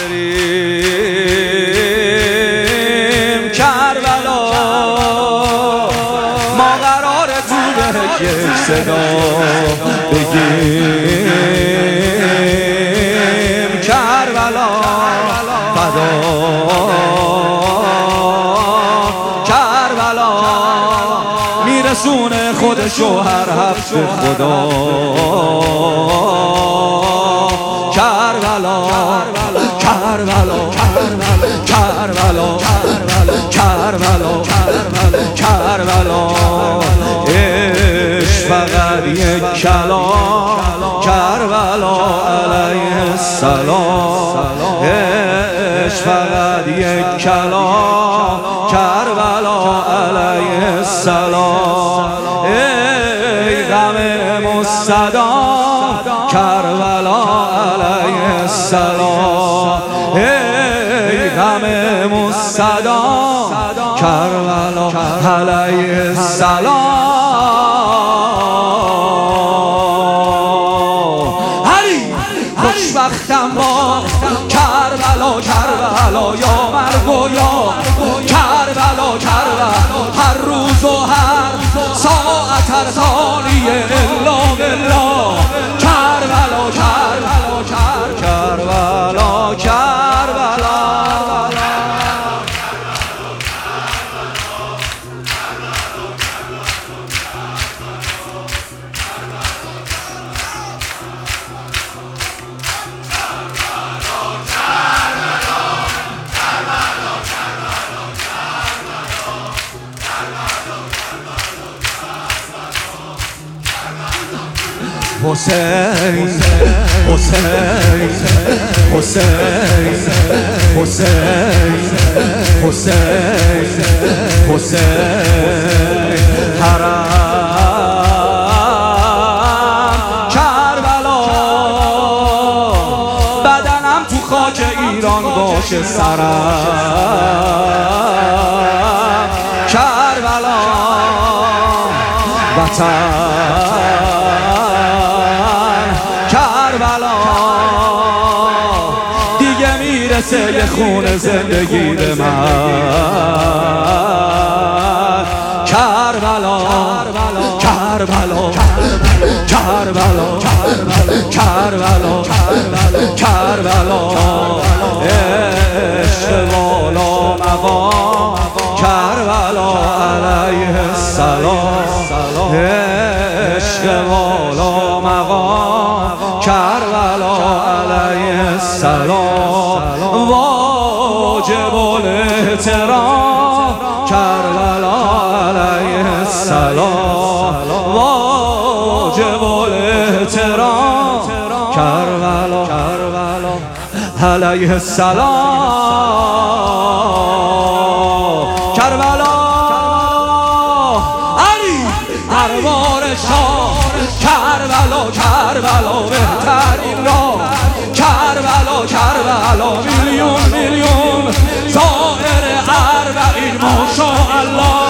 بریم کربلا، ما قرار تو به یک صدا بگیم کربلا فدا، کربلا میرسونه خودشو هر هفته خدا، کربلا کربلا کربلا کربلا کربلا، عشق فقط یک کلام کربلا علیه السلام، عشق فقط یک کلام کربلا علیه السلام، ای غم مصدام کربلا علیه السلام، ای غم مصدام کربلا علیه السلام. هری خوشبختم با کربلا، کربلا یا مرگ و یا کربلا، کربلا هر روز و هر ساعت هر ثانیه الا بالله، کربلا کربلا کربلا کربلا. حسین حسین حسین حسین حسین حسین حرم کربلا، بدنم تو خاک ایران باشه سرم کربلا، وطن کربلا دیگه میرسه یه خون زندگی به من، کربلا کربلا کربلا کربلا کربلا، عشق والا مقام کربلا علیه السلام، عشق والا مقام کربلا علیه السلام، واجب الاحترام کربلا علیه السلام، واجب الاحترام کربلا علیه السلام، کربلا علی دربار شاه کربلا، کربلا بهترین راه کربلا، کربلا میلیون میلیون زائر اربعین ماشاءالله